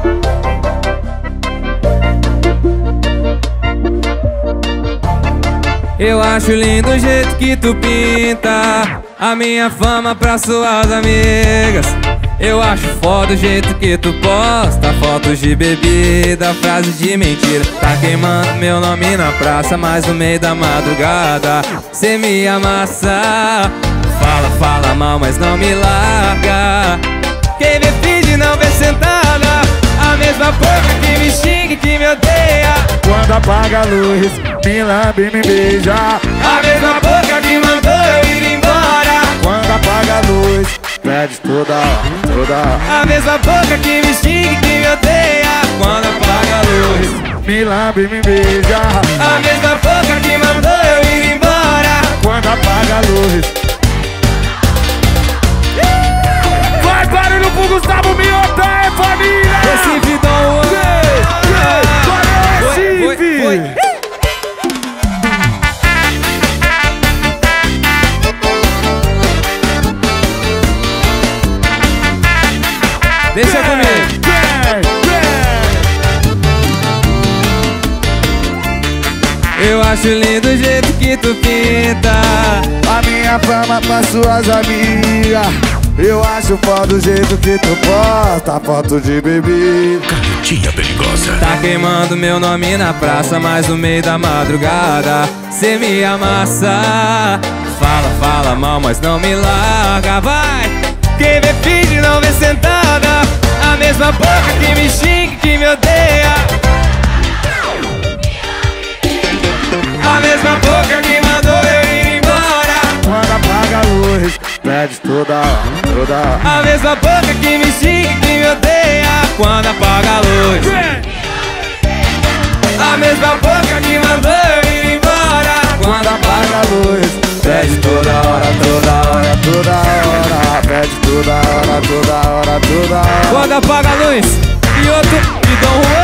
Eu acho lindo o jeito que tu pinta a minha fama pra suas amigas. Eu acho foda o jeito que tu posta fotos de bebida, frases de mentira. Tá queimando meu nome na praça, mas no meio da madrugada cê me amassa. Fala, fala mal, mas não me larga. Quem vê finge não vê sentada. A mesma boca que me xinga e que me odeia. Quando apaga a luz, me lambe e me beija. A mesma boca que mandou eu ir embora. Quando apaga a luz, pede toda hora. A mesma boca que me xinga e que me odeia. Quando apaga a luz, me lambe e me beija. a mesma boca que mandou eu ir embora. Quando apaga a luz. Vai barulho pro Gustavo Miotta, é família! Recife Dom Recife! Deixa comigo. Eu acho lindo o jeito que tu pinta a minha fama pra suas amigas. Eu acho foda o jeito que tu posta foto de bebida. Canetinha perigosa. Tá queimando meu nome na praça, mas no meio da madrugada cê me amassa. Fala, fala mal, mas não me larga. Vai! Quem vê finge não vê sentada. A mesma boca que me xinga e que me odeia. A mesma boca que mandou eu ir embora. Quando apaga a luz, pede toda hora. A mesma boca que me xinga e que me odeia. Quando apaga a luz. A mesma boca que mandou eu ir embora. Quando apaga a luz, pede toda hora, toda hora, toda hora. Pede toda hora, toda hora, toda hora. Quando apaga a luz, e outro, e Dom Juan.